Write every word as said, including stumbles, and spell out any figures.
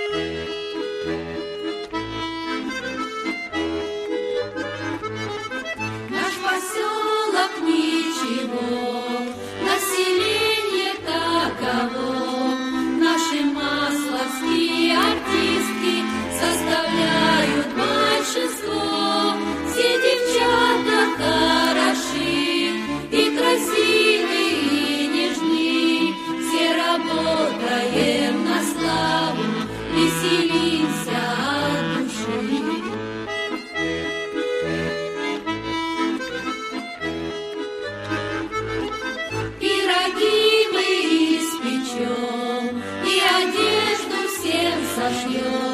Наш поселок ничего, население таково. Наши масловские артистки составляют большинство. Все девчата хороши и красивы, и нежны. Все работаем на славу, веселимся от души. Пироги мы испечем и одежду всем сошьем.